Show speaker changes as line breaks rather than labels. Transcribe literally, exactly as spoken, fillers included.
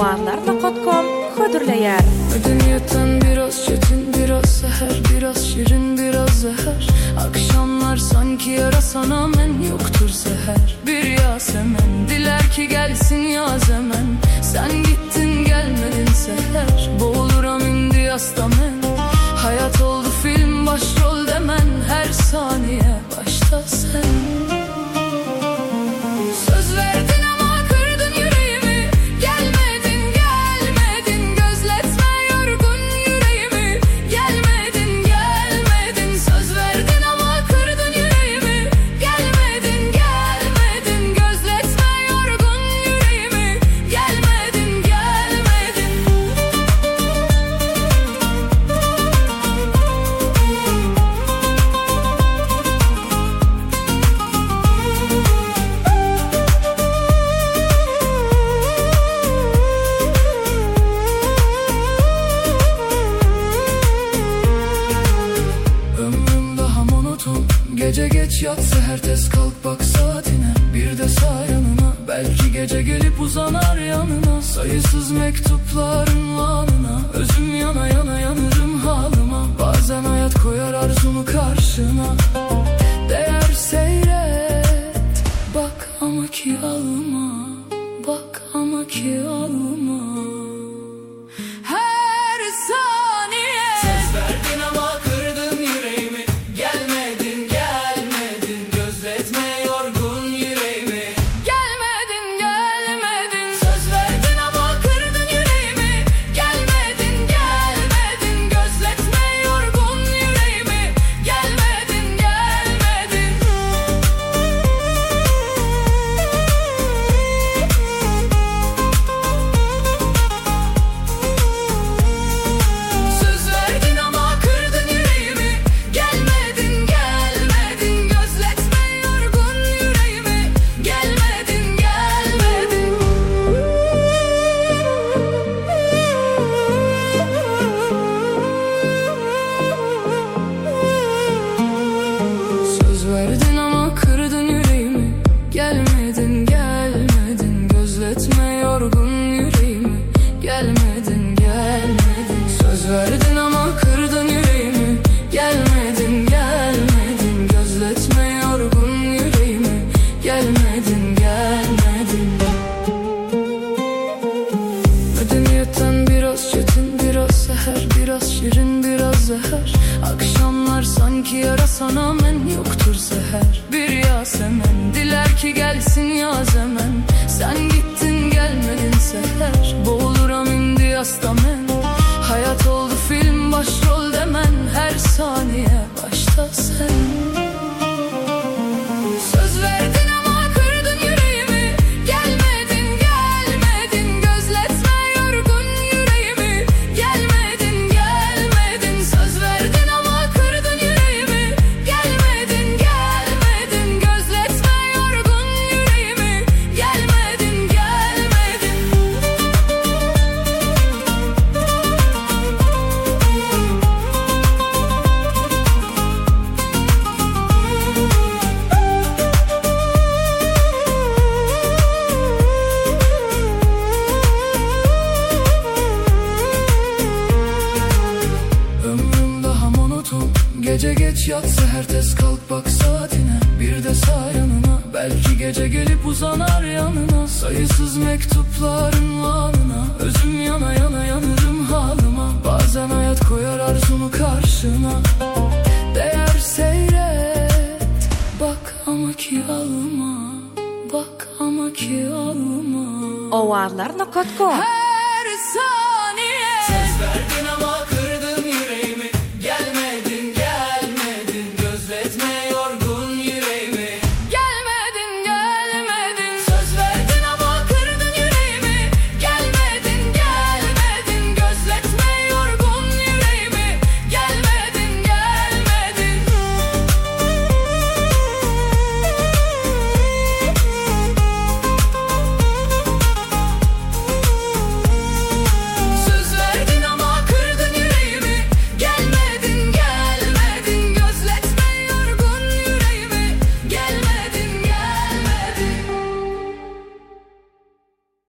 ovarlar nokta com hödürleýär.
Medeniyetten biraz çetin, biraz seher, biraz şirin, biraz zehir. Akşamlar sanki yarasana men yoktur seher. Bir Yasemen diler ki gelsin yaz hemen. Sen gittin gelmedin seher. Boğuluram indi yasta men. Hayat oldu film başrol demen. Her saniye başta sen. Söz verdin ama kırdın yüreğimi. Gelmedin gelmedin gözletme yorgun yüreğimi. Gelmedin gelmedin söz verdin ama kırdın yüreğimi. Gelmedin gelmedin gözletme yorgun yüreğimi. Gelmedin gelmedin. Ömrüm daha monoton. Gece geç yat seher tez kalk bak saatine. Bir de sağ yanına. Belki gece gelip uzanar yanına. Sayısız mektupların anına. Özüm yana yana yanırım halıma. Bazen hayat koyar arzunu karşına. Değer seyret. Bak ama ki alma. Bak ama ki alma. Her saniye. Söz verdin ama kırdın yüreğimi. Gelmedin gelmedin gözletme yorgun yüreğimi. Gelmedin gelmedin söz verdin ama kırdın yüreğimi. Gelmedin gelmedin gözletme yorgun yüreğimi. Gelmedin gelmedin. Söz verdin ama kırdın yüreğimi. Gelmedin gelmedin gözletme yorgun yüreğimi. Gelmedin gelmedin. Söz verdin ama kırdın yüreğimi. Gelmedin gelmedin gözletme yorgun yüreğimi. Gelmedin gelmedin. Söz verdin ama kırdın yüreğimi. Gelmedin gelmedin gözletme yorgun yüreğimi. Gelmedin gelmedin. Medeniyetten biraz çetin, biraz seher, biraz şirin, biraz zehir. Akşamlar sanki yarasana men yoktur seher. Bir Yasemen diler ki gelsin yaz hemen. Sen gittin gelmedin seher. Boğuluram indi yasta men. Hayat oldu film başrol demen. Her saniye başta sen. Söz verdin ama kırdın yüreğimi. Gelmedin gelmedin gözletme yorgun yüreğimi. Gelmedin gelmedin söz verdin ama kırdın yüreğimi. Gelmedin gelmedin gözletme yorgun yüreğimi. Gelmedin gelmedin. Ömrüm daha monoton. Gece geç yat seher tez kalk bak saatine. Bir de sağ yanına. Belki gece gelip uzanar yanına. Sayısız mektupların anına. Özüm yana yana yanırım halıma. Bazen hayat koyar arzunu karşına. Değer seyret. Bak ama ki alma. Bak ama ki alma.
ovarlar nokta com
Her saniye.